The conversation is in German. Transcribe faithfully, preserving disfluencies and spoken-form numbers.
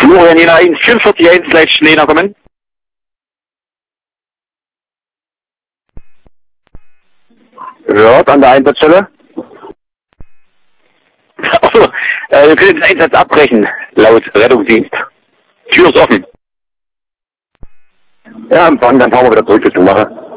Florian Jena eins vierundvierzig eins slash Lena kommen. Hört an der Einsatzstelle. Achso, äh, wir können den Einsatz abbrechen, laut Rettungsdienst. Tür ist offen. Ja, empfangen, dann fahren wir wieder zurück zur Zumache.